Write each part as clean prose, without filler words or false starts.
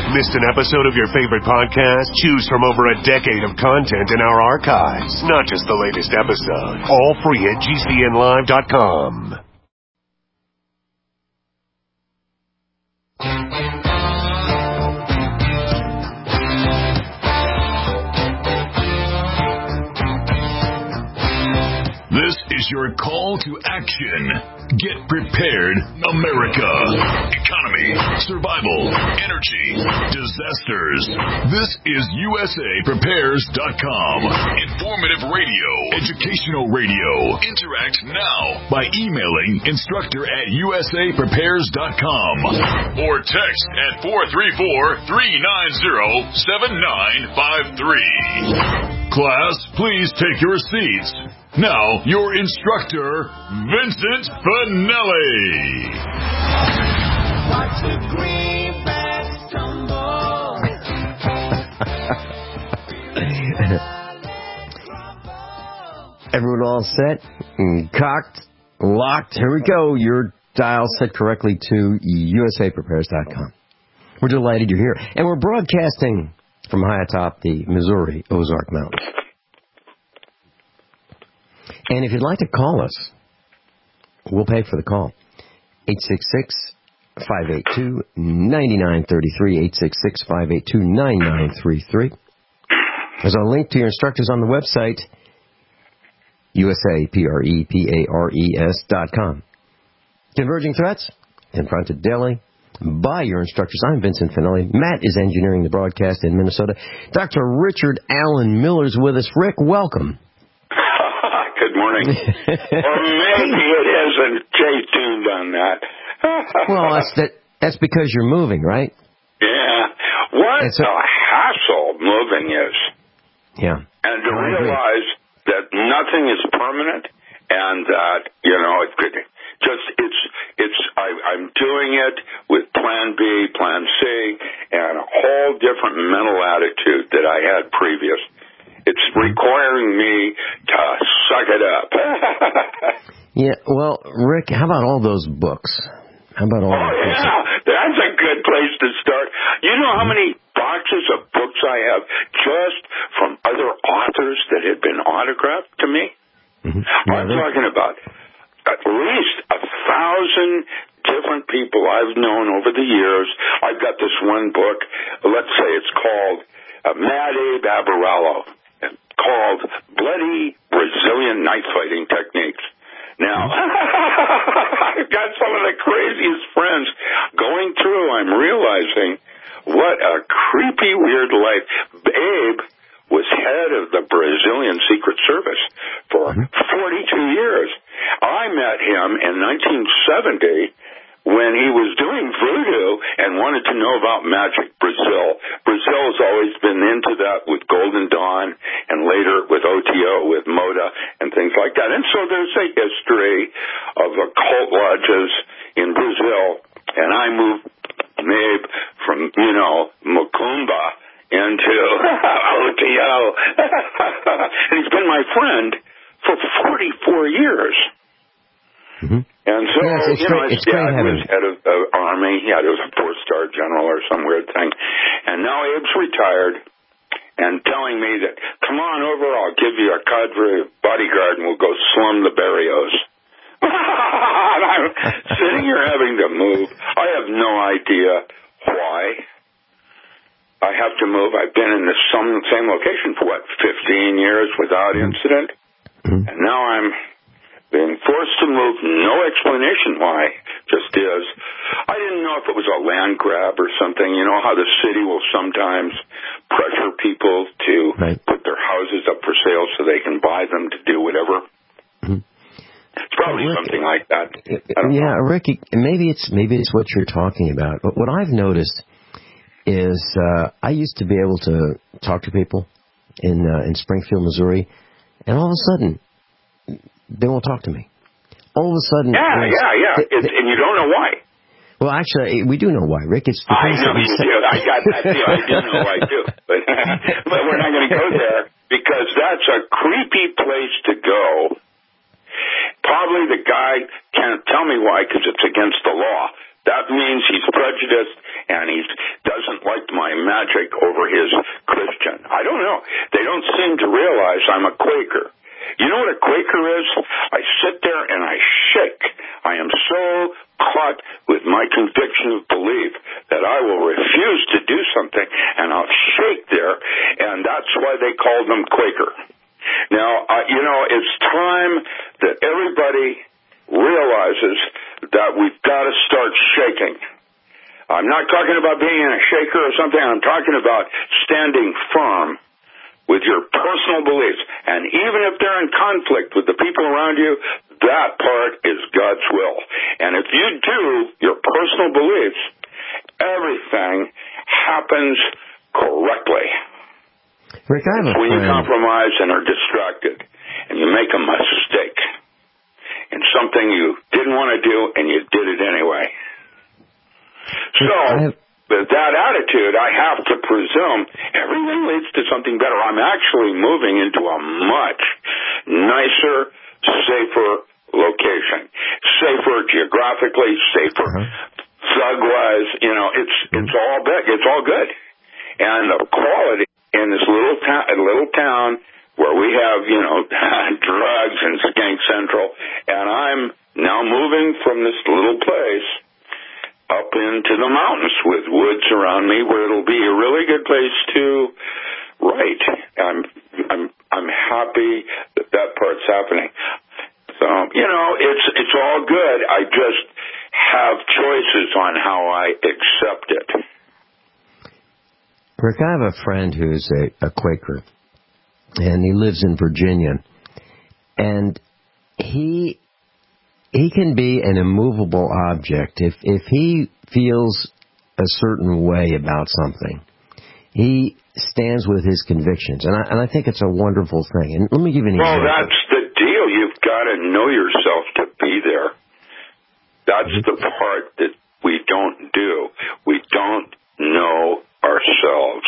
Missed an episode of your favorite podcast? Choose from over a decade of content in our archives, not just the latest episode. All free at GCNlive.com. This is your call to action. Get prepared, America. Economy, survival, energy, disasters. This is USAPrepares.com. Informative radio, educational radio. Interact now by emailing instructor@USAPrepares.com or text at 434-390-7953. Class, please take your seats. Now, your instructor, Vincent Finelli. Watch the greenbacks tumble. Everyone all set? Cocked? Locked? Here we go. Your dial set correctly to USAPrepares.com. We're delighted you're here. And we're broadcasting from high atop the Missouri Ozark Mountains. And if you'd like to call us, we'll pay for the call. 866-582-9933, 866-582-9933. There's a link to your instructors on the website, USAPREPARES.com. Converging threats, confronted daily by your instructors. I'm Vincent Finelli. Matt is engineering the broadcast in Minnesota. Dr. Richard Allen Miller's with us. Rick, welcome. Good morning. Or maybe it isn't. Jay tuned on that. Well, that's because you're moving, right? Yeah. What a hassle moving is. Yeah. And to realize that nothing is permanent and that, it could I'm doing it with plan B, plan C, and a whole different mental attitude that I had previous. It's requiring me to suck it up. Yeah, well, Rick, how about all those books? How about all those books? That's a good place to start. You know how many boxes of books I have just from other authors that had been autographed to me? Mm-hmm. I'm talking about at least 1,000 different people I've known over the years. I've got this one book, let's say it's called Mad Abe Abarello, called Bloody Brazilian Knife Fighting Techniques. Now, I've got some of the craziest friends going through. I'm realizing what a creepy, weird life. Abe was head of the Brazilian Secret Service for 42 years. I met him in 1970 when he was doing voodoo and wanted to know about magic. Brazil has always been into that with Golden Dawn and later with OTO, with Moda and things like that. And so there's a history of occult lodges in Brazil. And I moved Abe from, Macumba into OTO. And he's been my friend for 44 years. Mm-hmm. And so, his dad was head of the Army. He was a 4-star general or some weird thing. And now Abe's retired and telling me that, come on over, I'll give you a cadre bodyguard and we'll go slum the barrios. And I'm sitting here having to move. I have no idea why I have to move. I've been in the same location for, 15 years without incident. Mm-hmm. And now I'm being forced to move, no explanation why, just is. I didn't know if it was a land grab or something. You know how the city will sometimes pressure people to put their houses up for sale so they can buy them to do whatever. Mm-hmm. It's probably something like that. Ricky, maybe it's what you're talking about. What I've noticed is I used to be able to talk to people in Springfield, Missouri, and all of a sudden they won't talk to me. All of a sudden... and you don't know why. Well, actually, we do know why, Rick. It's the I know you do. I got that too. I do know why, too. But we're not going to go there because that's a creepy place to go. Probably the guy can't tell me why because it's against the law. That means he's prejudiced and he doesn't like my magic over his Christian. I don't know. They don't seem to realize I'm a Quaker. You know what a Quaker is? I sit there and I shake. I am so caught with my conviction of belief that I will refuse to do something, and I'll shake there, and that's why they call them Quaker. Now, it's time that everybody realizes that we've got to start shaking. I'm not talking about being a shaker or something. I'm talking about standing firm with your personal beliefs. And even if they're in conflict with the people around you, that part is God's will. And if you do your personal beliefs, everything happens correctly. Rick, I have a when friend. You compromise and are distracted, and you make a mistake in something you didn't want to do, and you did it anyway. So, with that attitude, I have to presume everything leads to something better. I'm actually moving into a much nicer, safer location. Safer geographically, safer thug-wise. It's all big. It's all good. And the quality in this little town where we have, drugs and Skank Central, and I'm now moving from this little place up into the mountains with woods around me where it'll be a really good place to write. I'm happy that part's happening. So, it's all good. I just have choices on how I accept it. Rick, I have a friend who's a Quaker, and he lives in Virginia, and he can be an immovable object. If he feels a certain way about something, he stands with his convictions, and I think it's a wonderful thing. And let me give you an example. Well, that's the deal. You've got to know yourself to be there. That's the part that we don't do. We don't know ourselves.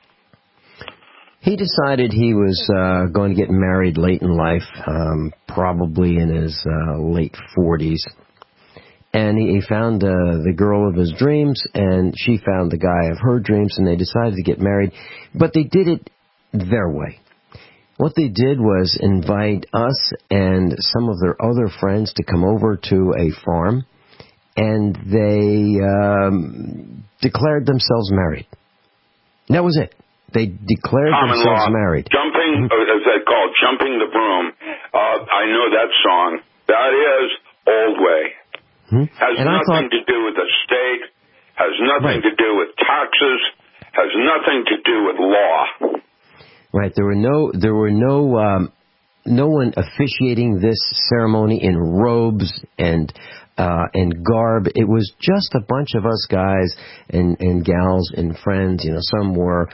He decided he was going to get married late in life, probably in his late 40s. And he found the girl of his dreams, and she found the guy of her dreams, and they decided to get married. But they did it their way. What they did was invite us and some of their other friends to come over to a farm, and they declared themselves married. That was it. They declared Common themselves law. married. Jumping, as they call it, jumping the broom. I know that song. That is old way. Has nothing to do with the state. Has nothing to do with taxes. Has nothing to do with law. Right. There were no one officiating this ceremony in robes and garb. It was just a bunch of us guys and gals and friends. Some wore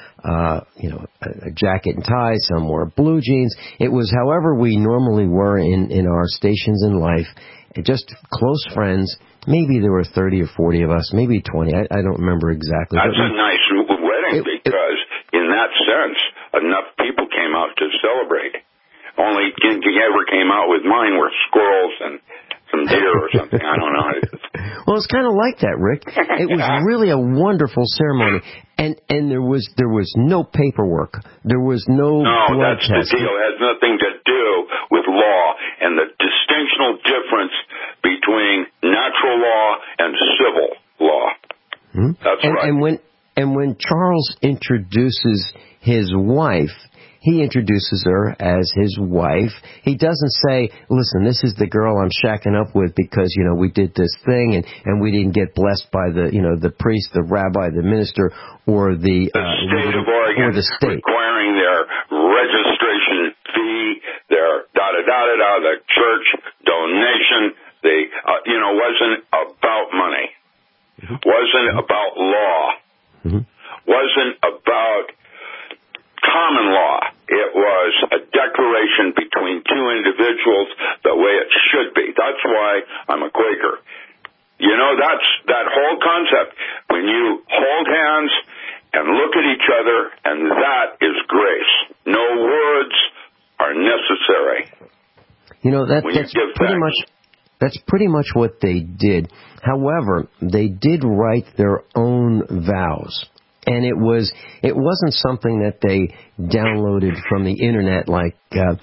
a jacket and tie, some wore blue jeans. It was however we normally were in our stations in life. Just close friends. Maybe there were 30 or 40 of us, maybe 20. I don't remember exactly. That's a nice wedding because in that sense, enough people came out to celebrate. Only ever came out with mine were squirrels and some deer or something. I don't know. Well, it's kind of like that, Rick. It was really a wonderful ceremony, and there was no paperwork. There was no blood that's test. The deal. It has nothing to do with law and the distinctional difference between natural law and civil law. That's right. And when Charles introduces his wife, he introduces her as his wife. He doesn't say, listen, this is the girl I'm shacking up with because, we did this thing and we didn't get blessed by the priest, the rabbi, the minister, or the state of Oregon or the state. Requiring their registration fee, their the church donation. Wasn't about money. Wasn't about law. Wasn't about common law. It was a declaration between two individuals the way it should be. That's why I'm a Quaker. That's that whole concept. When you hold hands and look at each other, and that is grace. No words are necessary. That's pretty much what they did. However, they did write their own vows. And it wasn't something that they downloaded from the internet, like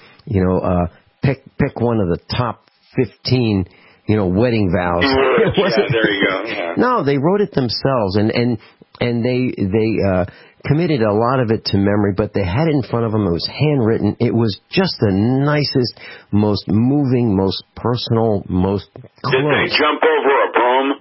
pick one of the top 15 wedding vows. Yeah, there you go. Yeah. No, they wrote it themselves, and they committed a lot of it to memory, but they had it in front of them. It was handwritten. It was just the nicest, most moving, most personal, most close. Did they jump over a broom?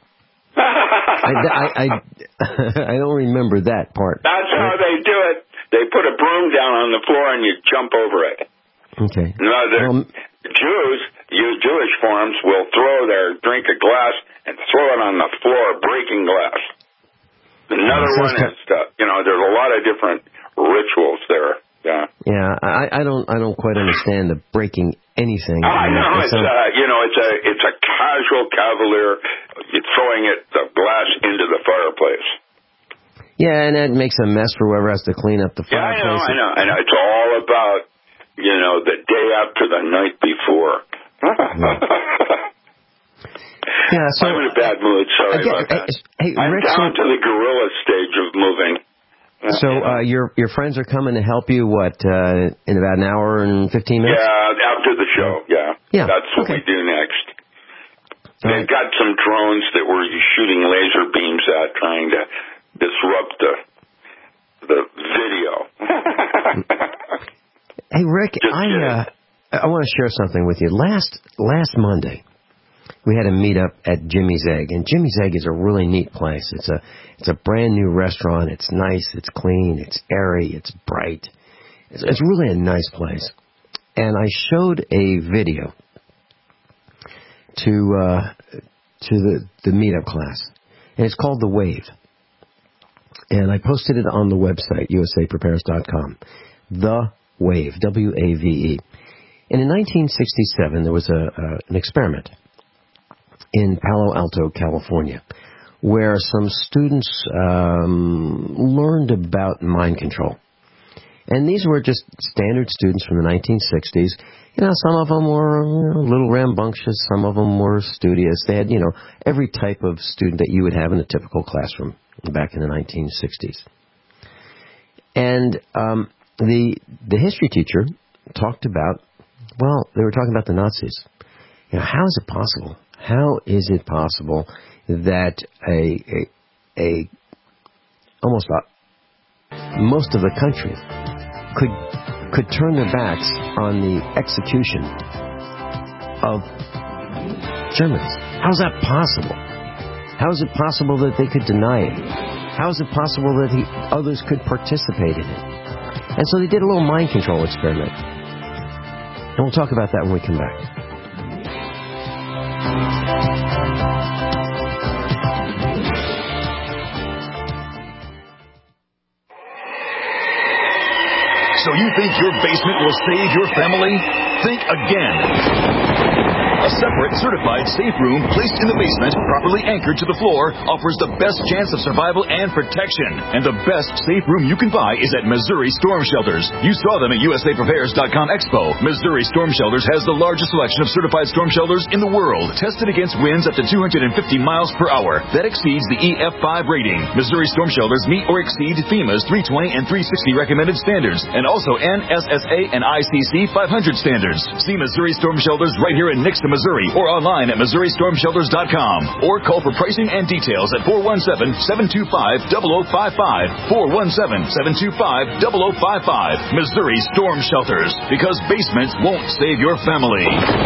I don't remember that part. That's how they do it. They put a broom down on the floor and you jump over it. Okay. No, Jewish forms will drink a glass and throw it on the floor, breaking glass. Another one is, there's a lot of different rituals there. Yeah. Yeah, I don't quite understand the breaking anything. I know it's a casual cavalier throwing the glass into the fireplace. Yeah, and that makes a mess for whoever has to clean up the fireplace. I know. It's all about the day after the night before. Yeah, so I'm in a bad mood. Sorry about that. Hey, I'm Rick, down to the gorilla stage of moving. So your friends are coming to help you, in about an hour and 15 minutes? Yeah, after the show, yeah. That's what we do next. They've got some drones that we're shooting laser beams at, trying to disrupt the video. Hey, Rick, I want to share something with you. Last Monday, we had a meetup at Jimmy's Egg, and Jimmy's Egg is a really neat place. It's a brand new restaurant. It's nice. It's clean. It's airy. It's bright. It's really a nice place. And I showed a video to the meetup class, and it's called The Wave. And I posted it on the website, usaprepares.com. The Wave, W-A-V-E. And in 1967, there was an experiment in Palo Alto, California, where some students learned about mind control. And these were just standard students from the 1960s. Some of them were a little rambunctious. Some of them were studious. They had, every type of student that you would have in a typical classroom back in the 1960s. And the history teacher talked about, they were talking about the Nazis. How is it possible? How is it possible that most of the country could turn their backs on the execution of Germans? How is that possible? How is it possible that they could deny it? How is it possible that others could participate in it? And so they did a little mind control experiment. And we'll talk about that when we come back. So you think your basement will save your family? Think again. A separate, certified safe room placed in the basement, properly anchored to the floor, offers the best chance of survival and protection. And the best safe room you can buy is at Missouri Storm Shelters. You saw them at USAPrepares.com Expo. Missouri Storm Shelters has the largest selection of certified storm shelters in the world, tested against winds up to 250 miles per hour. That exceeds the EF5 rating. Missouri Storm Shelters meet or exceed FEMA's 320 and 360 recommended standards, and also NSSA and ICC 500 standards. See Missouri Storm Shelters right here in Nixon, Missouri, or online at MissouriStormShelters.com, or call for pricing and details at 417-725-0055, 417-725-0055. Missouri Storm Shelters, because basements won't save your family.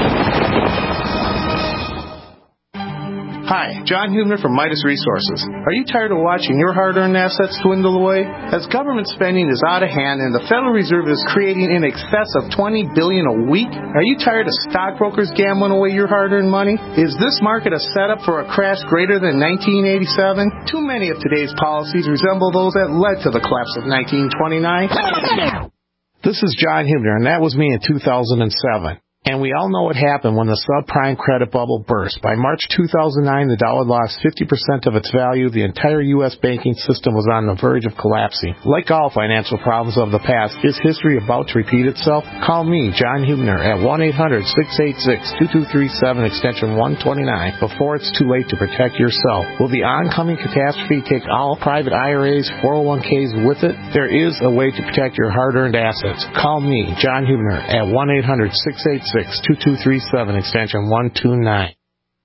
Hi, John Hubner from Midas Resources. Are you tired of watching your hard-earned assets dwindle away? As government spending is out of hand and the Federal Reserve is creating in excess of $20 billion a week, are you tired of stockbrokers gambling away your hard-earned money? Is this market a setup for a crash greater than 1987? Too many of today's policies resemble those that led to the collapse of 1929. This is John Hubner, and that was me in 2007. And we all know what happened when the subprime credit bubble burst. By March 2009, the dollar lost 50% of its value. The entire U.S. banking system was on the verge of collapsing. Like all financial problems of the past, is history about to repeat itself? Call me, John Hubner, at 1-800-686-2237, extension 129, before it's too late to protect yourself. Will the oncoming catastrophe take all private IRAs, 401ks with it? There is a way to protect your hard-earned assets. Call me, John Hubner, at 1-800-686-2237, extension 129.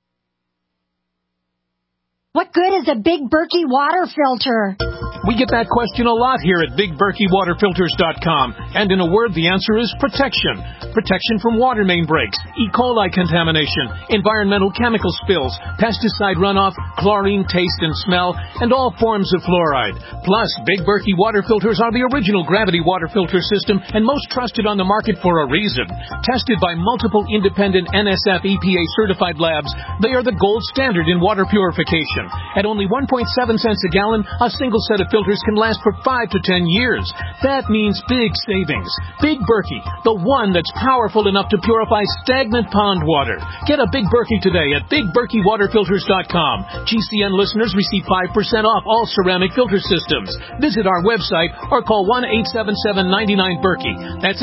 What good is a Big Berkey water filter? We get that question a lot here at BigBerkeyWaterFilters.com. And in a word, the answer is protection. Protection from water main breaks, E. coli contamination, environmental chemical spills, pesticide runoff, chlorine taste and smell, and all forms of fluoride. Plus, Big Berkey water filters are the original gravity water filter system and most trusted on the market for a reason. Tested by multiple independent NSF EPA certified labs, they are the gold standard in water purification. At only 1.7 cents a gallon, a single set of filters can last for 5 to 10 years. That means big savings. Big Berkey, the one that's powerful enough to purify stagnant pond water. Get a Big Berkey today at BigBerkeyWaterFilters.com. GCN listeners receive 5% off all ceramic filter systems. Visit our website or call 1-877-99-BERKEY. That's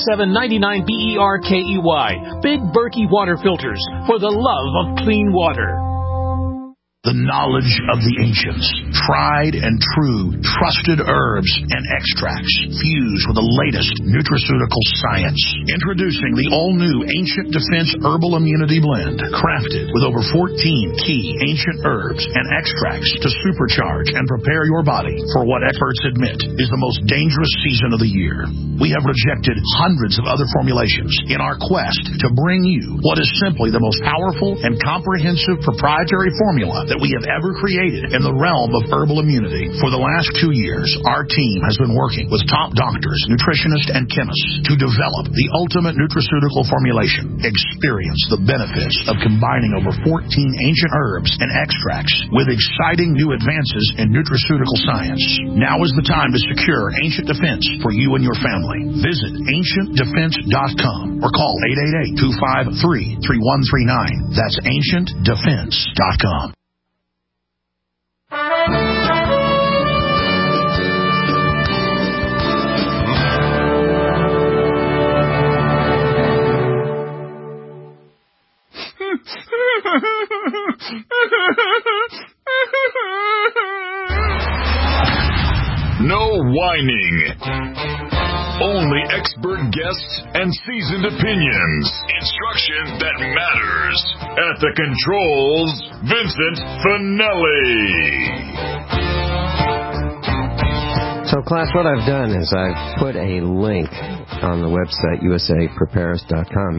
877-99-BERKEY. Big Berkey Water Filters, for the love of clean water. The knowledge of the ancients, tried and true, trusted herbs and extracts fused with the latest nutraceutical science. Introducing the all-new Ancient Defense Herbal Immunity Blend, crafted with over 14 key ancient herbs and extracts to supercharge and prepare your body for what experts admit is the most dangerous season of the year. We have rejected hundreds of other formulations in our quest to bring you what is simply the most powerful and comprehensive proprietary formula that we have ever created in the realm of herbal immunity. For the last 2 years, our team has been working with top doctors, nutritionists, and chemists to develop the ultimate nutraceutical formulation. Experience the benefits of combining over 14 ancient herbs and extracts with exciting new advances in nutraceutical science. Now is the time to secure Ancient Defense for you and your family. Visit AncientDefense.com or call 888-253-3139. That's AncientDefense.com. No whining. Only expert guests and seasoned opinions. Instruction that matters. At the controls, Vincent Finelli. So, class, what I've done is I've put a link on the website, usaprepares.com,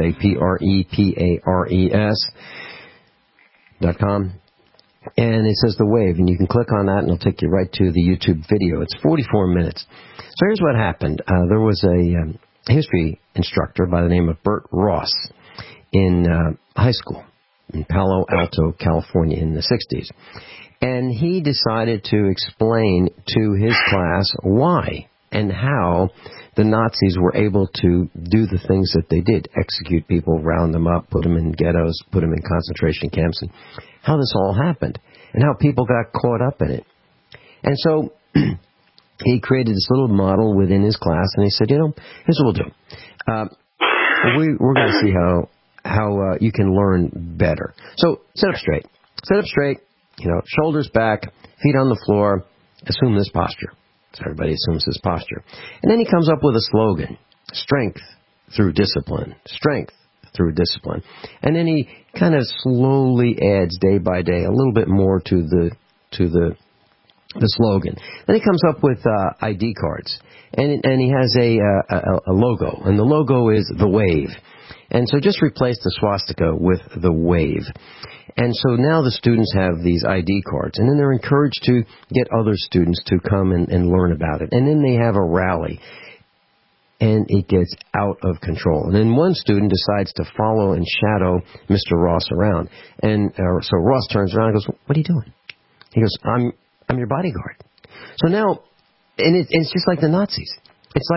usaprepares.com, and it says The Wave, and you can click on that, and it'll take you right to the YouTube video. It's 44 minutes. So here's what happened. There was a history instructor by the name of Bert Ross in high school in Palo Alto, California in the 60s. And he decided to explain to his class why and how the Nazis were able to do the things that they did, execute people, round them up, put them in ghettos, put them in concentration camps, and how this all happened, and how people got caught up in it. And so he created this little model within his class, and he said, here's what we'll do. We're going to see how you can learn better. So sit up straight. Sit up straight. Shoulders back, feet on the floor, assume this posture. So everybody assumes this posture. And then he comes up with a slogan, strength through discipline, strength through discipline. And then he kind of slowly adds day by day a little bit more to the slogan. Then he comes up with ID cards. And he has a logo. And the logo is The Wave. And so just replace the swastika with The Wave. And so now the students have these ID cards, and then they're encouraged to get other students to come and learn about it. And then they have a rally, and it gets out of control. And then one student decides to follow and shadow Mr. Ross around. And so Ross turns around and goes, "What are you doing?" He goes, I'm your bodyguard. So now, and it's just like the Nazis. It's like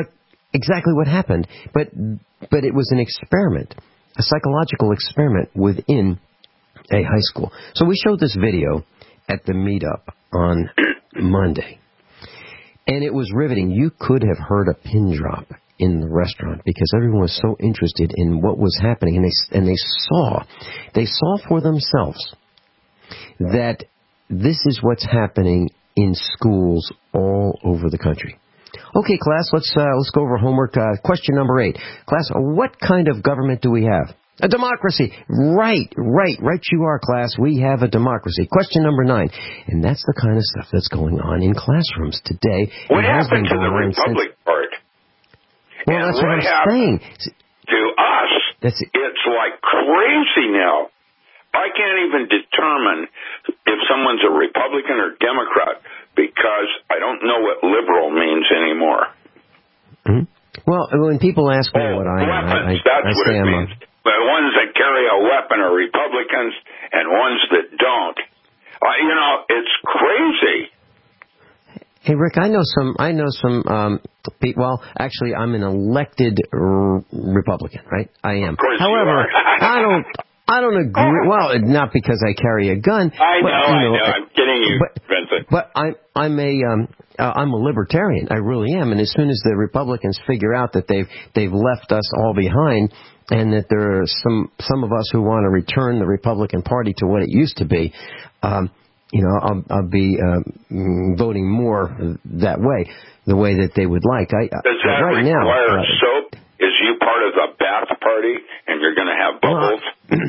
exactly what happened. But it was an experiment, a psychological experiment within a high school. So we showed this video at the meetup on Monday, and it was riveting. You could have heard a pin drop in the restaurant because everyone was so interested in what was happening, and they saw for themselves that this is what's happening in schools all over the country. Okay, class, let's go over homework. Question number 8. Class, what kind of government do we have? A democracy. Right you are, class. We have a democracy. Question number 9. And that's the kind of stuff that's going on in classrooms today. What happened to the Republic part? Well, and that's what I'm saying. To us, it's like crazy now. I can't even determine if someone's a Republican or Democrat because I don't know what liberal means anymore. Mm-hmm. Well, when people ask me what I am, that's what it means. The ones that carry a weapon are Republicans, and ones that don't. It's crazy. Hey, Rick, I know some people. Well, actually, I'm an elected Republican, right? I am. However, I don't agree. Well, not because I carry a gun. I know. I'm kidding you, Vincent. But I'm a libertarian. I really am. And as soon as the Republicans figure out that they've left us all behind, and that there are some of us who want to return the Republican Party to what it used to be, I'll be voting more that way, the way that they would like. Does that require soap? Is you part of the bath party, and you're going to have bubbles?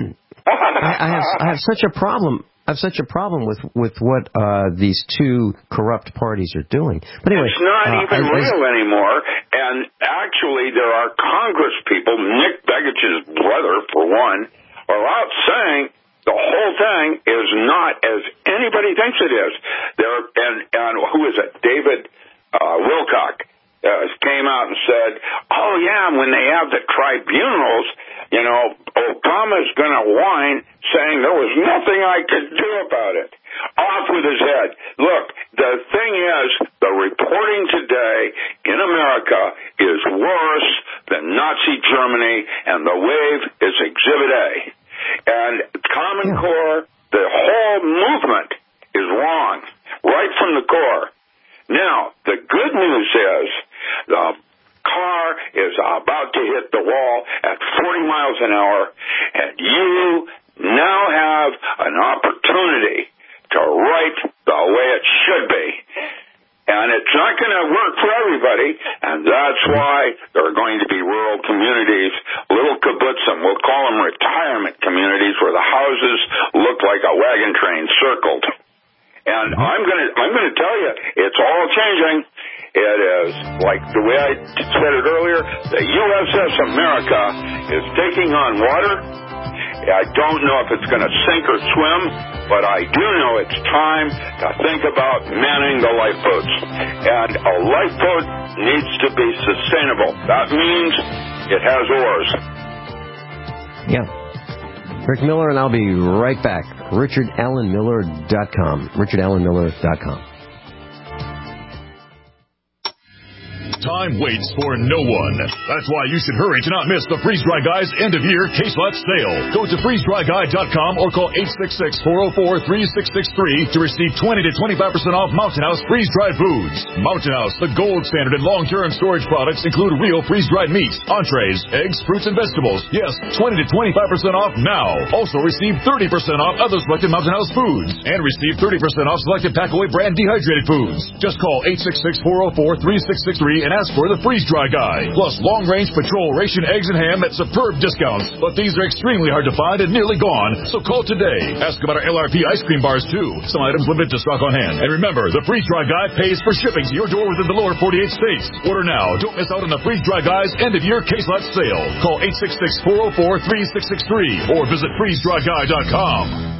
I have such a problem. I have such a problem with what these two corrupt parties are doing. But anyway, it's not even real anymore. And actually, there are Congress people, Nick Begich's brother, for one, are out saying the whole thing is not as anybody thinks it is. And who is it? David Wilcock came out and said, "Oh yeah, when they have the tribunals, Obama's going to whine, saying there was nothing I could do about it." Off with his head. Look, the thing is, the reporting today in America is worse than Nazi Germany, and the wave is Exhibit A. And Common Core, the whole movement is wrong, right from the core. Now, the good news is the car is about to hit the wall at 40 miles an hour, and you now have an opportunity to write the way it should be. And it's not going to work for everybody, and that's why there are going to be rural communities, little kibbutzim, we'll call them retirement communities, where the houses look like a wagon train circled. And I'm going to tell you, it's all changing. It is like the way I said it earlier, the USS America is taking on water. I don't know if it's going to sink or swim, but I do know it's time to think about manning the lifeboats. And a lifeboat needs to be sustainable. That means it has oars. Yeah. Rick Miller, and I'll be right back. RichardAllenMiller.com. RichardAllenMiller.com. Time waits for no one. That's why you should hurry to not miss the Freeze Dry Guy's end-of-year case lot sale. Go to freezedryguy.com or call 866-404-3663 to receive 20 to 25% off Mountain House freeze-dried foods. Mountain House, the gold standard in long-term storage products, include real freeze-dried meat, entrees, eggs, fruits, and vegetables. Yes, 20 to 25% off now. Also receive 30% off other selected Mountain House foods. And receive 30% off selected Packaway brand dehydrated foods. Just call 866-404-3663 and ask for the Freeze Dry Guy. Plus long-range patrol ration eggs and ham at superb discounts. But these are extremely hard to find and nearly gone, so call today. Ask about our LRP ice cream bars, too. Some items limited to stock on hand. And remember, the Freeze Dry Guy pays for shipping to your door within the lower 48 states. Order now. Don't miss out on the Freeze Dry Guy's end-of-year case lot sale. Call 866-404-3663 or visit freezedryguy.com.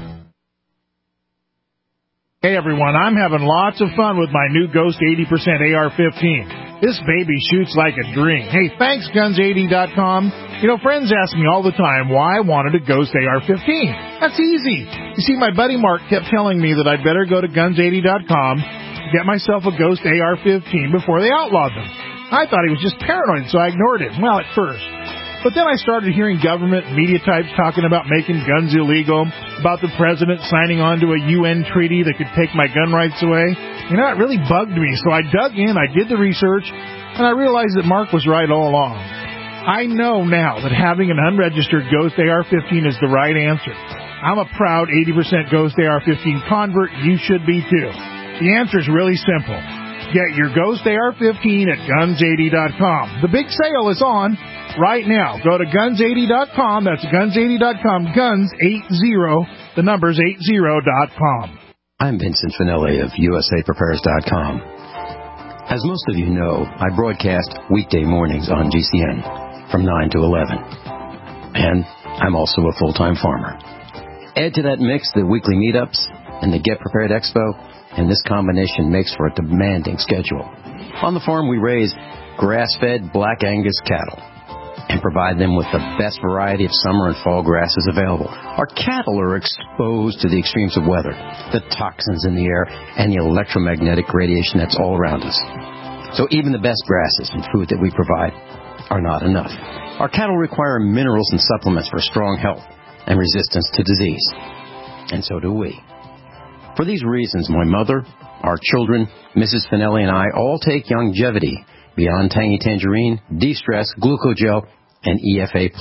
Hey everyone, I'm having lots of fun with my new Ghost 80% AR-15. This baby shoots like a dream. Hey, thanks Guns80.com. Friends ask me all the time why I wanted a Ghost AR-15. That's easy. You see, my buddy Mark kept telling me that I'd better go to Guns80.com to get myself a Ghost AR-15 before they outlawed them. I thought he was just paranoid, so I ignored him. Well, at first. But then I started hearing government media types talking about making guns illegal, about the president signing on to a UN treaty that could take my gun rights away. You know, it really bugged me, so I dug in, I did the research, and I realized that Mark was right all along. I know now that having an unregistered Ghost AR-15 is the right answer. I'm a proud 80% Ghost AR-15 convert. You should be too. The answer is really simple. Get your Ghost AR-15 at Guns80.com. The big sale is on right now. Go to Guns80.com. That's Guns80.com. Guns80, the number's 80.com. I'm Vincent Finelli of USAPrepares.com. As most of you know, I broadcast weekday mornings on GCN from 9 to 11. And I'm also a full-time farmer. Add to that mix the weekly meetups and the Get Prepared Expo, and this combination makes for a demanding schedule. On the farm, we raise grass-fed Black Angus cattle and provide them with the best variety of summer and fall grasses available. Our cattle are exposed to the extremes of weather, the toxins in the air, and the electromagnetic radiation that's all around us. So even the best grasses and food that we provide are not enough. Our cattle require minerals and supplements for strong health and resistance to disease. And so do we. For these reasons, my mother, our children, Mrs. Finelli, and I all take Longevity, Beyond Tangy Tangerine, De-Stress, Glucogel, and EFA+.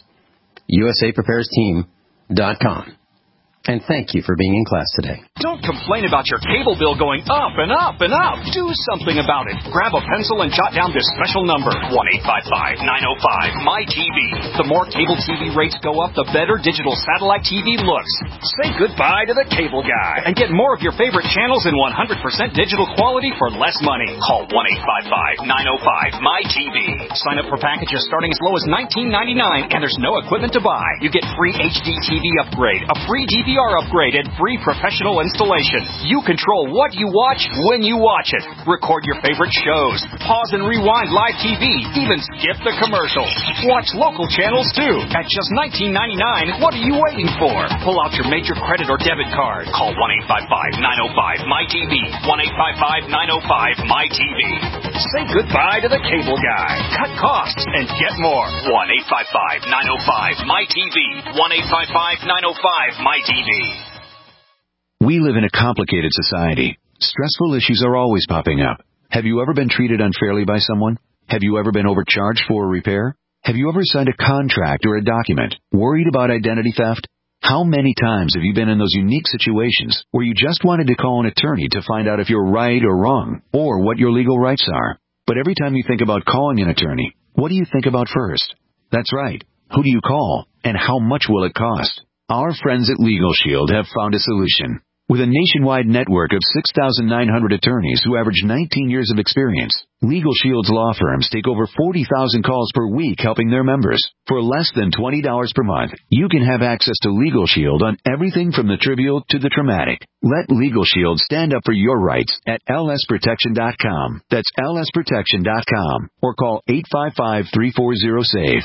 USAPreparesTeam.com. And thank you for being in class today. Don't complain about your cable bill going up and up and up. Do something about it. Grab a pencil and jot down this special number, 1-855-905-MY-TV. The more cable TV rates go up, the better digital satellite TV looks. Say goodbye to the cable guy and get more of your favorite channels in 100% digital quality for less money. Call 1-855-905-MY-TV. Sign up for packages starting as low as $19.99, and there's no equipment to buy. You get free HD TV upgrade, a free DVR upgrade, and free professional installation. You control what you watch when you watch it. Record your favorite shows. Pause and rewind live TV. Even skip the commercials. Watch local channels too. At just $19.99, what are you waiting for? Pull out your major credit or debit card. Call 1-855-905-MY-TV. 1-855-905-MY-TV. Say goodbye to the cable guy. Cut costs and get more. 1-855-905-MY-TV. 1-855-905-MY-TV. We live in a complicated society. Stressful issues are always popping up. Have you ever been treated unfairly by someone? Have you ever been overcharged for a repair? Have you ever signed a contract or a document? Worried about identity theft? How many times have you been in those unique situations where you just wanted to call an attorney to find out if you're right or wrong, or what your legal rights are? But every time you think about calling an attorney, what do you think about first? That's right. Who do you call, and how much will it cost? Our friends at Legal Shield have found a solution. With a nationwide network of 6,900 attorneys who average 19 years of experience, Legal Shield's law firms take over 40,000 calls per week helping their members. For less than $20 per month, you can have access to Legal Shield on everything from the trivial to the traumatic. Let Legal Shield stand up for your rights at lsprotection.com. That's lsprotection.com. Or call 855-340-SAVE.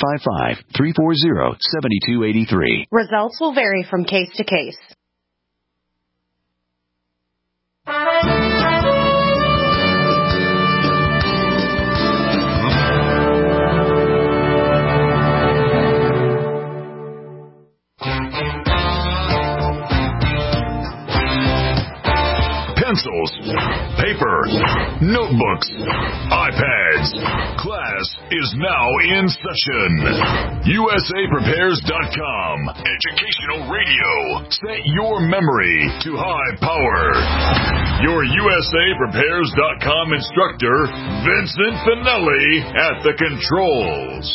855-340-7283. Results will vary from case to case. Pencils, paper, notebooks, iPads. Class is now in session. USAPrepares.com. Educational radio. Set your memory to high power. Your USAPrepares.com instructor, Vincent Finelli, at the controls.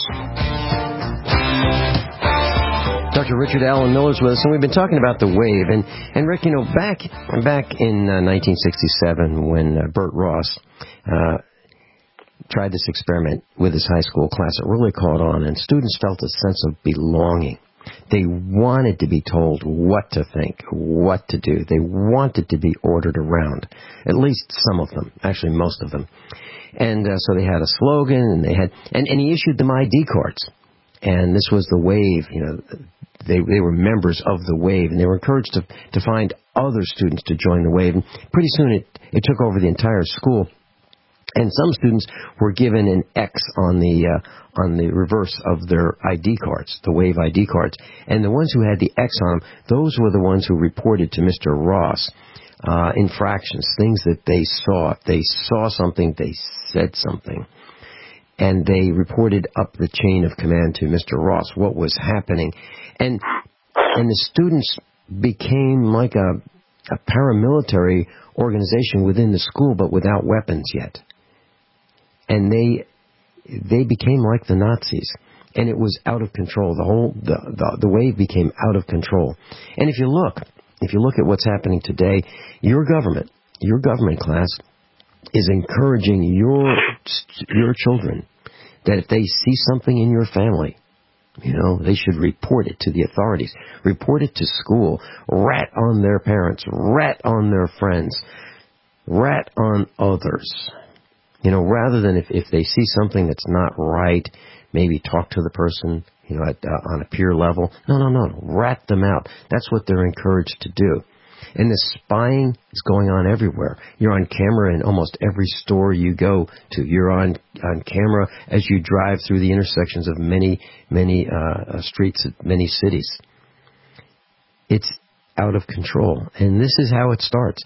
Dr. Richard Allen Miller's with us, and we've been talking about the wave. And Rick, you know, back in 1967 when Bert Ross tried this experiment with his high school class, it really caught on, and students felt a sense of belonging. They wanted to be told what to think, what to do. They wanted to be ordered around, at least some of them, actually most of them. And so they had a slogan, and he issued them ID cards. And this was the wave, you know. They were members of the wave, and they were encouraged to find other students to join the wave. And pretty soon it took over the entire school. And some students were given an X on the reverse of their ID cards, the WAVE ID cards. And the ones who had the X on them, those were the ones who reported to Mr. Ross infractions, things that they saw. If they saw something, they said something. And they reported up the chain of command to Mr. Ross what was happening. And the students became like a paramilitary organization within the school, but without weapons yet. And they became like the Nazis, and it was out of control. The wave became out of control. And if you look at what's happening today, your government class is encouraging your children that if they see something in your family, they should report it to the authorities, report it to school, rat on their parents, rat on their friends, rat on others. Rather than if they see something that's not right, maybe talk to the person, on a peer level. No. Rat them out. That's what they're encouraged to do. And the spying is going on everywhere. You're on camera in almost every store you go to. You're on camera as you drive through the intersections of many streets at many cities. It's out of control. And this is how it starts.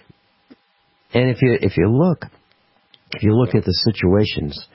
And if you look at the situations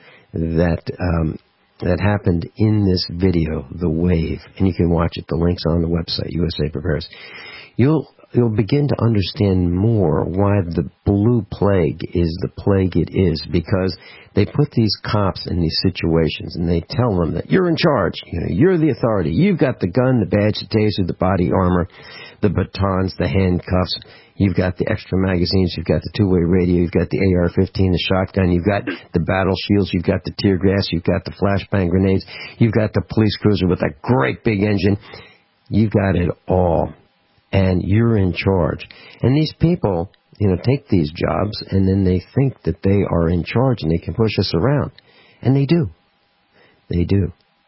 that happened in this video, the wave, and you can watch it, the link's on the website, USA Prepares, you'll begin to understand more why the blue plague is the plague it is, because they put these cops in these situations and they tell them that you're in charge, you're the authority, you've got the gun, the badge, the taser, the body armor, the batons, the handcuffs, you've got the extra magazines, you've got the two-way radio, you've got the AR-15, the shotgun, you've got the battle shields, you've got the tear gas, you've got the flashbang grenades, you've got the police cruiser with that great big engine. You've got it all. And you're in charge. And these people, take these jobs and then they think that they are in charge and they can push us around. And they do. They do.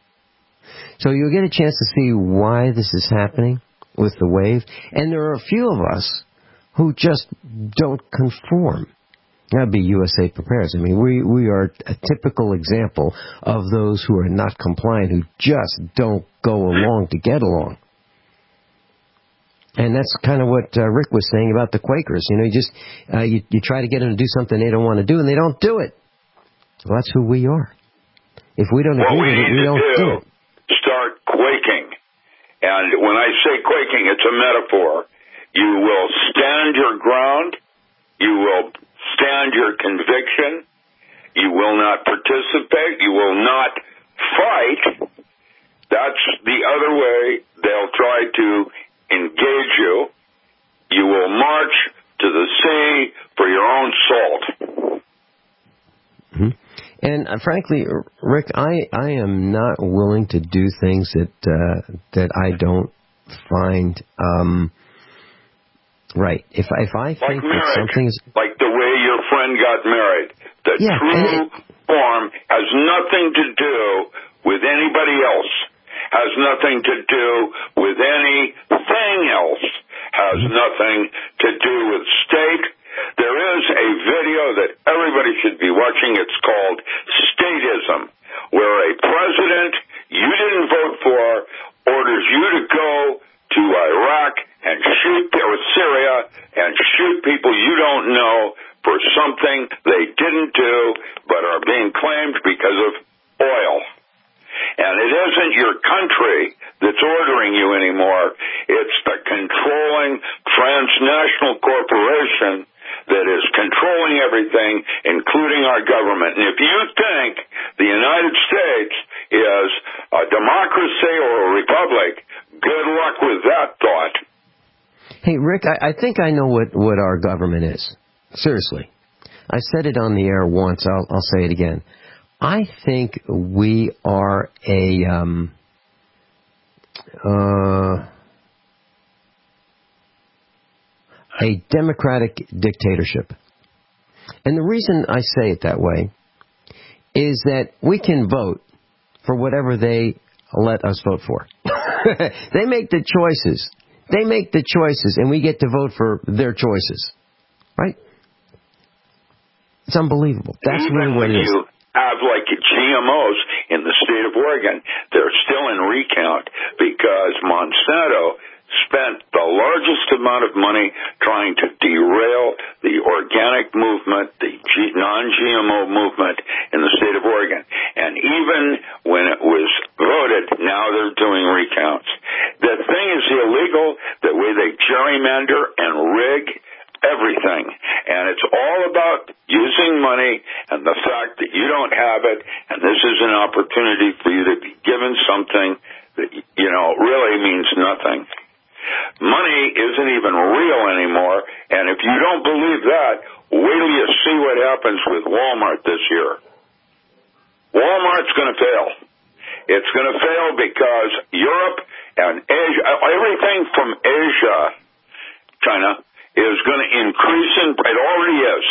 So you'll get a chance to see why this is happening with the wave. And there are a few of us who just don't conform. That would be USA Prepares. I mean, we are a typical example of those who are not compliant, who just don't go along to get along. And that's kind of what Rick was saying about the Quakers. You try to get them to do something they don't want to do, and they don't do it. Well, that's who we are. If we don't agree with it, we don't do it. Start quaking. And when I say quaking, it's a metaphor. You will stand your ground. You will stand your conviction. You will not participate. You will not fight. That's the other way they'll try to engage you. You will march to the sea for your own salt. Mm-hmm. And frankly, Rick, I am not willing to do things that I don't find right. If I think like marriage, that something is like the way your friend got married, the true form has nothing to do with anybody else. Has nothing to do with anything else, has nothing to do with state. There is a video that everybody should be watching. It's called Statism, where a president you didn't vote for orders you to go to Iraq and or Syria and shoot people you don't know for something they didn't do but are being claimed because of oil. And it isn't your country that's ordering you anymore. It's the controlling transnational corporation that is controlling everything, including our government. And if you think the United States is a democracy or a republic, good luck with that thought. Hey, Rick, I think I know what our government is. Seriously. I said it on the air once. I'll say it again. I think we are a democratic dictatorship. And the reason I say it that way is that we can vote for whatever they let us vote for. They make the choices. They make the choices, and we get to vote for their choices. Right? It's unbelievable. That's Even really what it is. You have like GMOs in the state of Oregon, they're still in recount because Monsanto spent the largest amount of money trying to derail the organic movement, the non-GMO movement in the state of Oregon. And even when it was voted, now they're doing recounts. The thing is illegal, the way they gerrymander and rig everything. And it's all about using money and the fact that you don't have it, and this is an opportunity for you to be given something that, really means nothing. Money isn't even real anymore, and if you don't believe that, wait till you see what happens with Walmart this year. Walmart's going to fail. It's going to fail because Europe and Asia, everything from Asia, China, is going to increase in, it already is.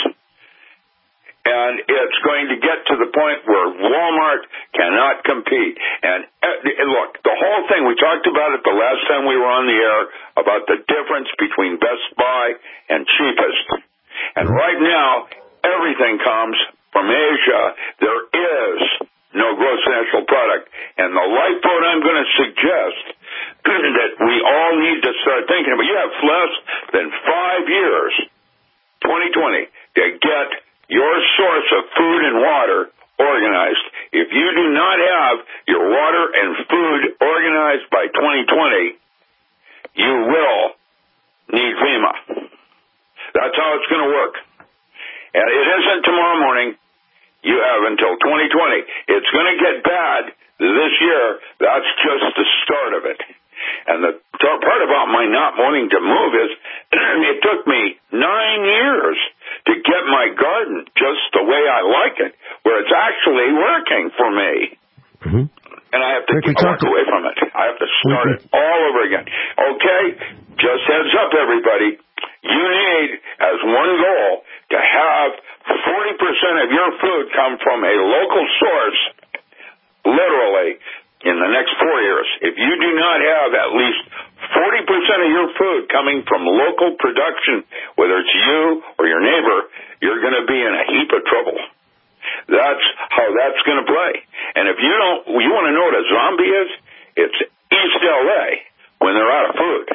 And it's going to get to the point where Walmart cannot compete. And look, the whole thing, we talked about it the last time we were on the air, about the difference between Best Buy and cheapest. And right now, everything comes from Asia. There is no gross national product. And the lifeboat I'm going to suggest that we all need to start thinking about, you have less than 5 years, 2020, to get your source of food and water organized. If you do not have your water and food organized by 2020, you will need FEMA. That's how it's going to work. And it isn't tomorrow morning. You have until 2020. It's going to get bad this year. That's just the start of it. And the part about my not wanting to move is it took me 9 years to get my garden just the way I like it, where it's actually working for me. Mm-hmm. And I have to walk away from it. I have to start it all over again. Okay? Just heads up, everybody. You need, as one goal, to have 40% of your food come from a local source, literally, in the next 4 years. If you do not have at least 40% of your food coming from local production, whether it's you or your neighbor, you're going to be in a heap of trouble. That's how that's going to play. And if you want to know what a zombie is? It's East LA when they're out of food.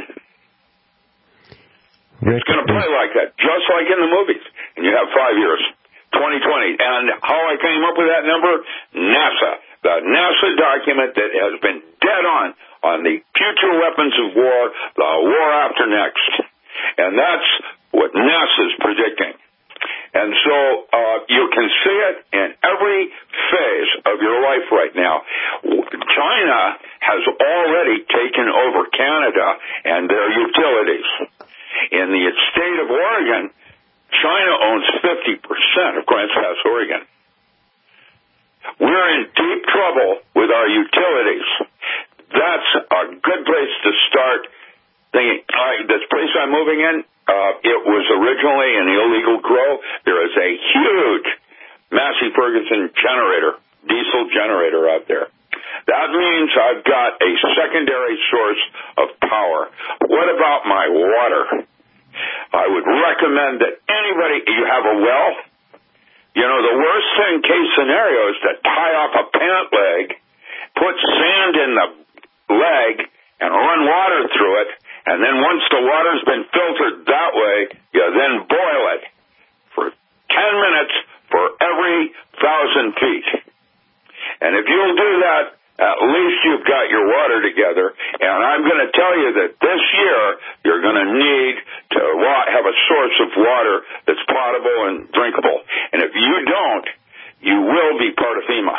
It's going to play like that, just like in the movies. And you have 5 years, 2020. And how I came up with that number? NASA. The NASA document that has been dead on the future weapons of war, the war after next. And that's what NASA's predicting. And so you can see it in every phase of your life right now. China has already taken over Canada and their utilities. In the state of Oregon, China owns 50% of Grants Pass, Oregon. We're in deep trouble with our utilities. That's a good place to start thinking, all right, this place I'm moving in, it was originally an illegal grow. There is a huge Massey Ferguson generator, diesel generator out there. That means I've got a secondary source of power. What about my water? I would recommend that anybody, you have a well, the worst case scenario is to tie off a pant leg, put sand in the leg, and run water through it, and then once the water's been filtered that way, you then boil it for 10 minutes for every 1,000 feet. And if you'll do that, at least you've got your water together. And I'm going to tell you that this year you're going to need to have a source of water that's potable and drinkable. And if you don't, you will be part of FEMA.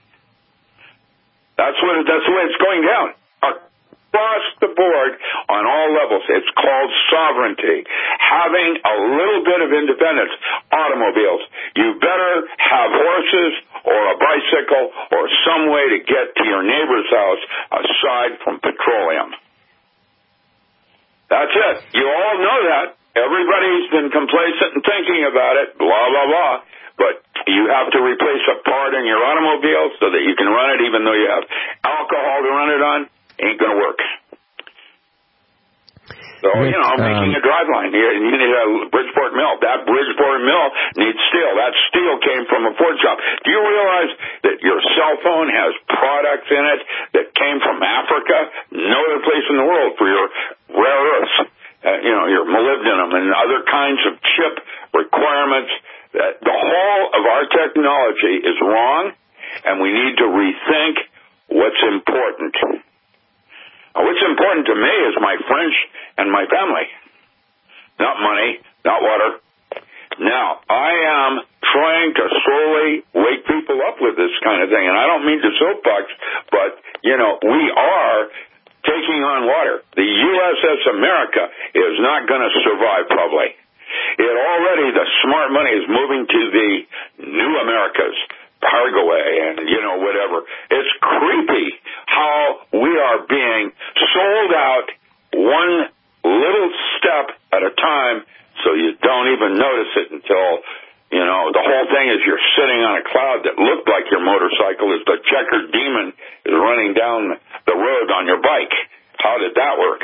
That's the way it's going down. Across the board on all levels. It's called sovereignty. Having a little bit of independence. Automobiles. You better have horses or a bicycle or some way to get to your neighbor's house aside from petroleum. That's it. You all know that. Everybody's been complacent and thinking about it, blah, blah, blah. But you have to replace a part in your automobile so that you can run it even though you have alcohol to run it on. Ain't going to work. So, making a driveline. You need a Bridgeport mill. That Bridgeport mill needs steel. That steel came from a Ford shop. Do you realize that your cell phone has products in it that came from Africa? No other place in the world for your rare earths, your molybdenum and other kinds of chip requirements. The whole of our technology is wrong, and we need to rethink what's important. What's important to me is my friends and my family, not money, not water. Now, I am trying to slowly wake people up with this kind of thing, and I don't mean to soapbox, but, we are taking on water. The USS America is not going to survive, probably. The smart money is moving to the new Americas. Paraguay and, whatever. It's creepy how we are being sold out one little step at a time so you don't even notice it until, the whole thing is you're sitting on a cloud that looked like your motorcycle as the checkered demon is running down the road on your bike. How did that work?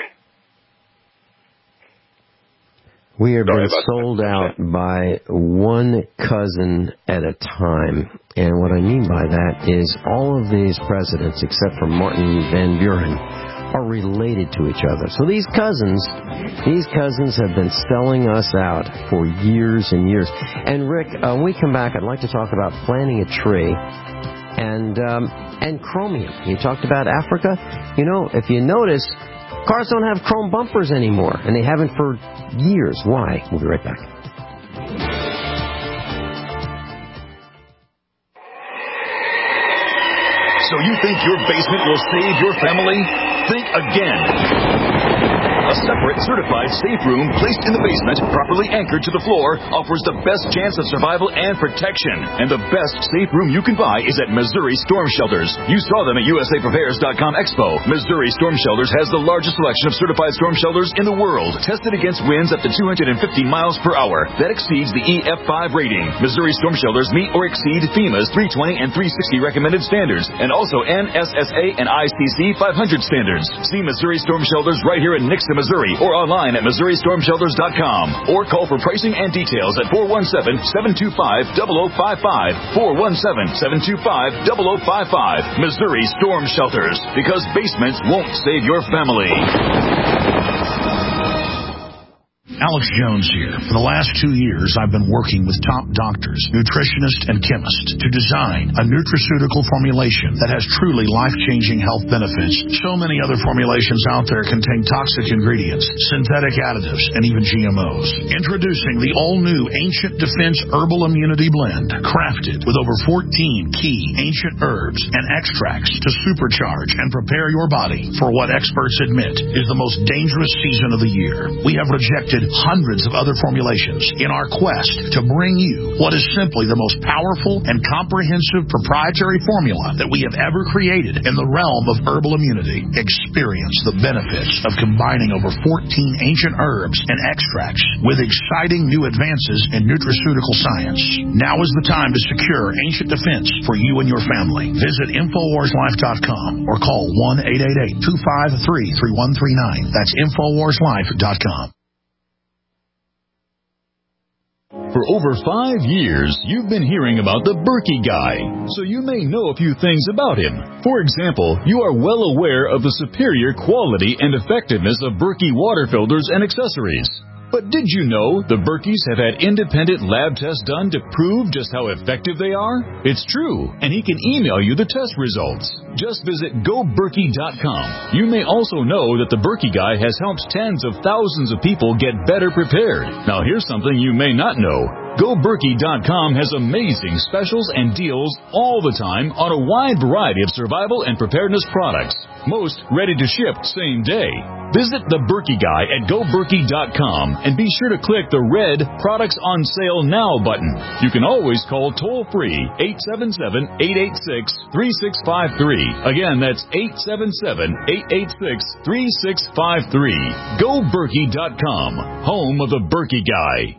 We are being sold out by one cousin at a time. And what I mean by that is all of these presidents, except for Martin Van Buren, are related to each other. So these cousins have been selling us out for years and years. And Rick, when we come back, I'd like to talk about planting a tree and chromium. You talked about Africa. If you notice, cars don't have chrome bumpers anymore, and they haven't for years. Why? We'll be right back. So you think your basement will save your family? Think again. A separate certified safe room placed in the basement, properly anchored to the floor, offers the best chance of survival and protection. And the best safe room you can buy is at Missouri Storm Shelters. You saw them at USAPrepares.com Expo. Missouri Storm Shelters has the largest selection of certified storm shelters in the world, tested against winds up to 250 miles per hour. That exceeds the EF5 rating. Missouri Storm Shelters meet or exceed FEMA's 320 and 360 recommended standards, and also NSSA and ICC 500 standards. See Missouri Storm Shelters right here in Nixon, Missouri, or online at MissouriStormShelters.com, or call for pricing and details at 417-725-0055, 417-725-0055. Missouri Storm Shelters, because basements won't save your family. Alex Jones here. For the last 2 years, I've been working with top doctors, nutritionists, and chemists to design a nutraceutical formulation that has truly life-changing health benefits. So many other formulations out there contain toxic ingredients, synthetic additives, and even GMOs. Introducing the all-new Ancient Defense Herbal Immunity Blend, crafted with over 14 key ancient herbs and extracts to supercharge and prepare your body for what experts admit is the most dangerous season of the year. We have rejected hundreds of other formulations in our quest to bring you what is simply the most powerful and comprehensive proprietary formula that we have ever created in the realm of herbal immunity. Experience the benefits of combining over 14 ancient herbs and extracts with exciting new advances in nutraceutical science. Now is the time to secure Ancient Defense for you and your family. Visit InfoWarsLife.com or call 1-888-253-3139. That's InfoWarsLife.com. For over 5 years, you've been hearing about the Berkey Guy, so you may know a few things about him. For example, you are well aware of the superior quality and effectiveness of Berkey water filters and accessories. But did you know the Berkeys have had independent lab tests done to prove just how effective they are? It's true, and he can email you the test results. Just visit GoBerkey.com. You may also know that the Berkey Guy has helped tens of thousands of people get better prepared. Now here's something you may not know. GoBerkey.com has amazing specials and deals all the time on a wide variety of survival and preparedness products. Most ready to ship same day. Visit the Berkey Guy at GoBerkey.com and be sure to click the red Products on Sale Now button. You can always call toll-free 877-886-3653. Again, that's 877-886-3653. GoBerkey.com, home of the Berkey Guy.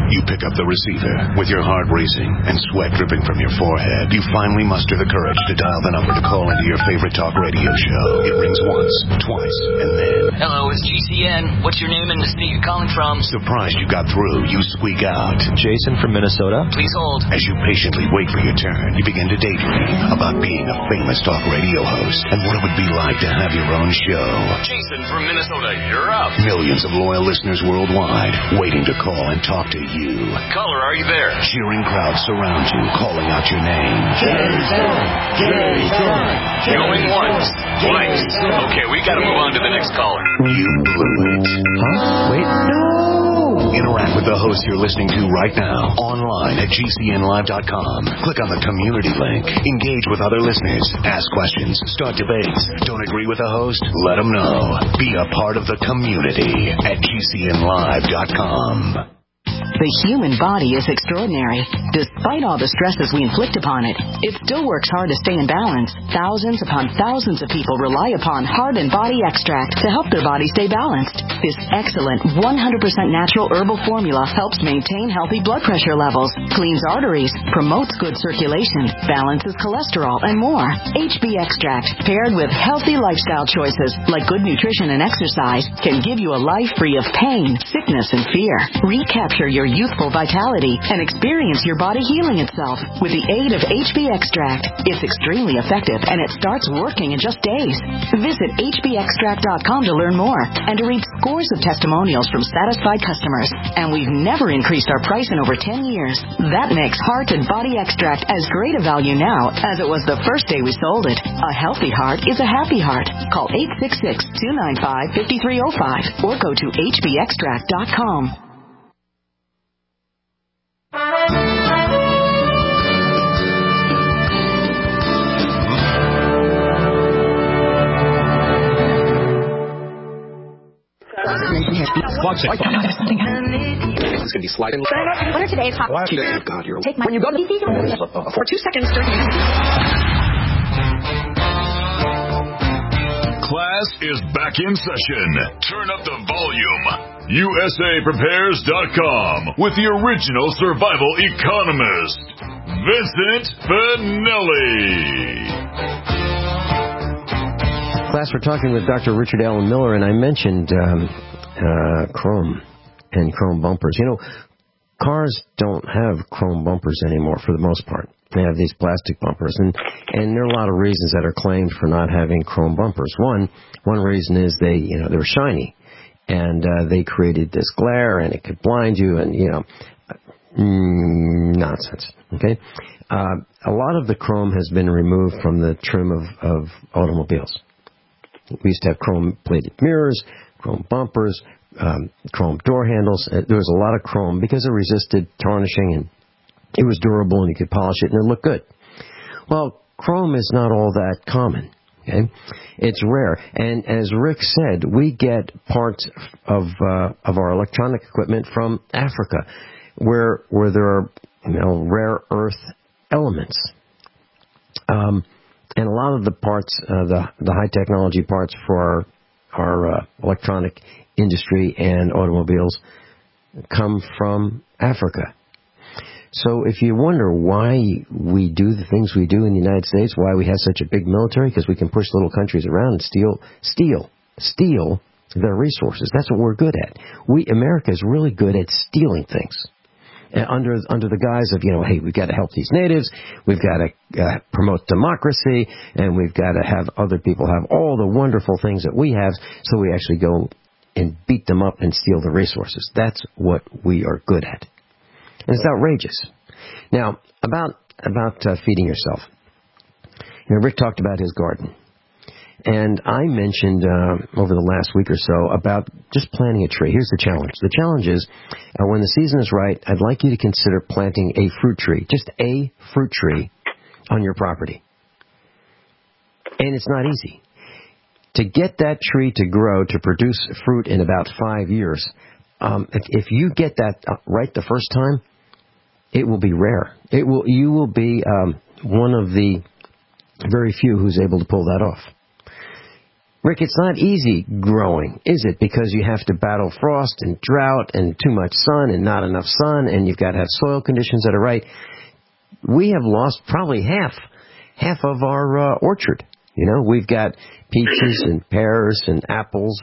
You pick up the receiver. With your heart racing and sweat dripping from your forehead, you finally muster the courage to dial the number to call into your favorite talk radio show. It rings once, twice, and then... Hello, it's GCN. What's your name and the state you're calling from? Surprised you got through, you squeak out. Jason from Minnesota. Please hold. As you patiently wait for your turn, you begin to daydream about being a famous talk radio host and what it would be like to have your own show. Jason from Minnesota, you're up. Millions of loyal listeners worldwide waiting to call and talk to you. Caller, are you there? Cheering crowds surround you, calling out your name. Jason! Going once, twice. Okay, we gotta move on to the next caller. You blew it. Huh? Wait, no! Interact with the host you're listening to right now, online at GCNlive.com. Click on the community link. Engage with other listeners. Ask questions. Start debates. Don't agree with the host? Let them know. Be a part of the community at GCNlive.com. The human body is extraordinary. Despite all the stresses we inflict upon it, it still works hard to stay in balance. Thousands upon thousands of people rely upon Heart and Body Extract to help their body stay balanced. This excellent 100% natural herbal formula helps maintain healthy blood pressure levels, cleans arteries, promotes good circulation, balances cholesterol, and more. HB Extract, paired with healthy lifestyle choices like good nutrition and exercise, can give you a life free of pain, sickness, and fear. Recapture your youthful vitality and experience your body healing itself with the aid of HB Extract. It's extremely effective and it starts working in just days. Visit hbextract.com to learn more and to read scores of testimonials from satisfied customers. And we've never increased our price in over 10 years. That makes Heart and Body Extract as great a value now as it was the first day we sold it. A healthy heart is a happy heart. Call 866-295-5305 or go to hbextract.com. Watch it. It's going to be sliding. What are today's hot? Oh, God, you're... Take my... When you go to... For 2 seconds. Class is back in session. Turn up the volume. USAPrepares.com with the original survival economist, Vincent Finelli. Class, we're talking with Dr. Richard Allen Miller, and I mentioned chrome and chrome bumpers. You know, cars don't have chrome bumpers anymore for the most part. They have these plastic bumpers, and there are a lot of reasons that are claimed for not having chrome bumpers. One reason is they were shiny, and they created this glare, and it could blind you, and nonsense. Okay, a lot of the chrome has been removed from the trim of automobiles. We used to have chrome-plated mirrors, chrome bumpers, chrome door handles. There was a lot of chrome because it resisted tarnishing, and it was durable, and you could polish it, and it looked good. Well, chrome is not all that common. Okay, it's rare, and as Rick said, we get parts of our electronic equipment from Africa, where there are rare earth elements. And a lot of the parts, the high technology parts for our electronic industry and automobiles come from Africa. So if you wonder why we do the things we do in the United States, why we have such a big military, because we can push little countries around and steal their resources. That's what we're good at. America is really good at stealing things. Under the guise of, hey, we've got to help these natives, we've got to promote democracy, and we've got to have other people have all the wonderful things that we have, so we actually go and beat them up and steal the resources. That's what we are good at. And it's outrageous. Now, about feeding yourself. Rick talked about his garden. And I mentioned over the last week or so about just planting a tree. Here's the challenge. The challenge is, when the season is right, I'd like you to consider planting a fruit tree, just a fruit tree on your property. And it's not easy. To get that tree to grow, to produce fruit in about 5 years, if you get that right the first time, it will be rare. You will be one of the very few who's able to pull that off. Rick, it's not easy growing, is it? Because you have to battle frost and drought and too much sun and not enough sun, and you've got to have soil conditions that are right. We have lost probably half of our orchard. You know, we've got peaches and pears and apples,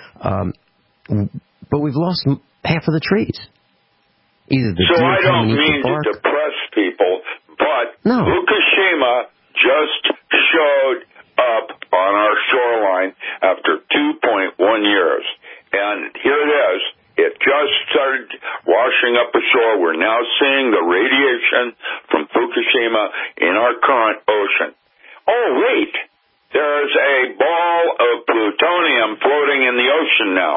but we've lost half of the trees. Either the so deer I don't come and eat mean the bark. to depress people, but No. Fukushima just showed up on our shoreline after 2.1 years. And here it is. It just started washing up ashore. We're now seeing the radiation from Fukushima in our current ocean. Oh, wait. There's a ball of plutonium floating in the ocean now.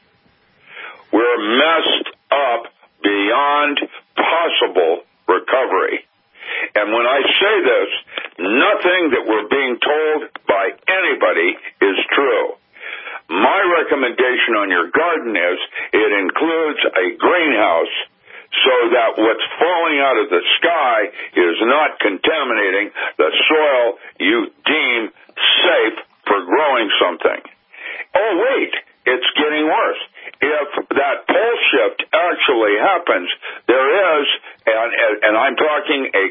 We're messed up beyond possible recovery. And when I say this, nothing that we're being told by anybody is true. My recommendation on your garden is it includes a greenhouse so that what's falling out of the sky is not contaminating the soil you deem safe for growing something. Oh, wait, it's getting worse. If that pole shift actually happens, there is, and I'm talking a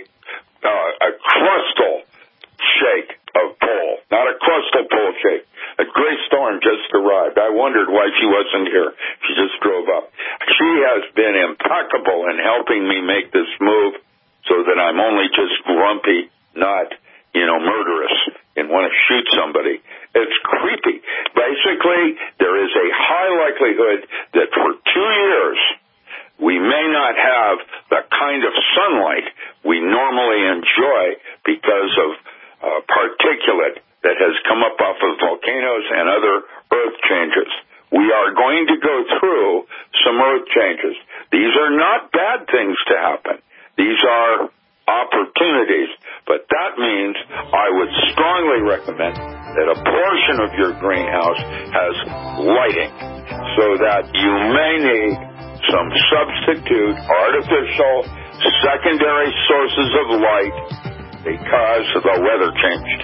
crustal shake of pole, not a crustal pole shake. Grace Thorne just arrived. I wondered why she wasn't here. She just drove up. She has been impeccable in helping me make this move so that I'm only just grumpy, not, murderous and want to shoot somebody. It's creepy. Basically, there is a high likelihood that for 2 years, we may not have the kind of sunlight we normally enjoy because of particulate that has come up off of volcanoes and other earth changes. We are going to go through some earth changes. These are not bad things to happen. These are opportunities. But that means I would strongly recommend that a portion of your greenhouse has lighting so that you may need some substitute artificial secondary sources of light because the weather changed.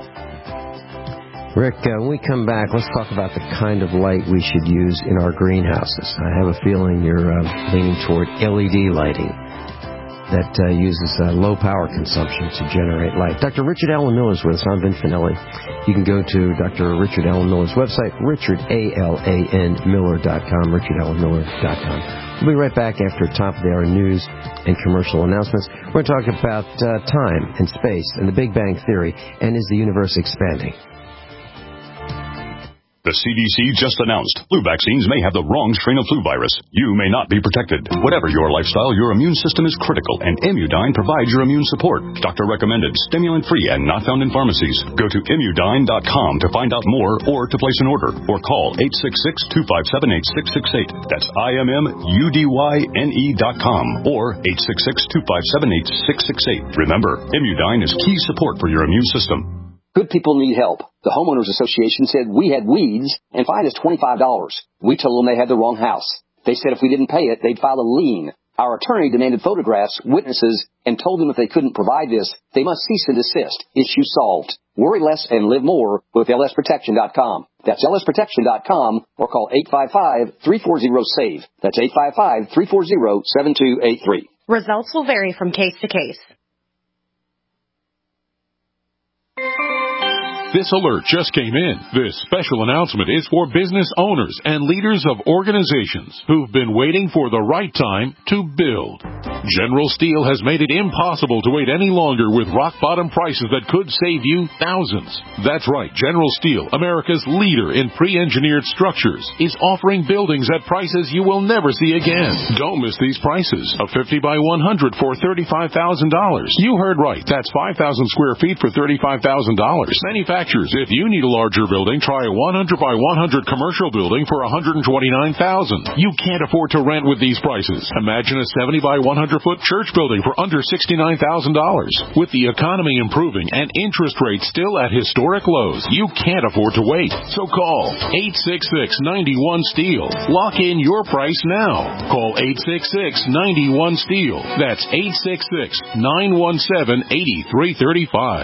Rick, when we come back, let's talk about the kind of light we should use in our greenhouses. I have a feeling you're leaning toward LED lighting that uses low power consumption to generate light. Dr. Richard Alan Miller is with us. I'm Vin Finelli. You can go to Dr. Richard Alan Miller's website, richardalanmiller.com, richardalanmiller.com. We'll be right back after top of the hour news and commercial announcements. We're going to talk about time and space and the Big Bang Theory, and is the universe expanding? The CDC just announced flu vaccines may have the wrong strain of flu virus. You may not be protected. Whatever your lifestyle, your immune system is critical, and Immudyne provides your immune support. Doctor recommended, stimulant-free, and not found in pharmacies. Go to Immudyne.com to find out more or to place an order, or call 866-257-8668. That's IMMUDYNE.com or 866-257-8668. Remember, Immudyne is key support for your immune system. Good people need help. The Homeowners Association said we had weeds and fined us $25. We told them they had the wrong house. They said if we didn't pay it, they'd file a lien. Our attorney demanded photographs, witnesses, and told them if they couldn't provide this, they must cease and desist. Issue solved. Worry less and live more with lsprotection.com. That's lsprotection.com or call 855-340-SAVE. That's 855-340-7283. Results will vary from case to case. This alert just came in. This special announcement is for business owners and leaders of organizations who've been waiting for the right time to build. General Steel has made it impossible to wait any longer with rock-bottom prices that could save you thousands. That's right. General Steel, America's leader in pre-engineered structures, is offering buildings at prices you will never see again. Don't miss these prices. A 50 by 100 for $35,000. You heard right. That's 5,000 square feet for $35,000. Manufacturers, if you need a larger building, try a 100 by 100 commercial building for $129,000. You can't afford to rent with these prices. Imagine a 70 by 100 foot church building for under $69,000. With the economy improving and interest rates still at historic lows, you can't afford to wait. So call 866-91-STEEL. Lock in your price now. Call 866-91-STEEL. That's 866-917-8335.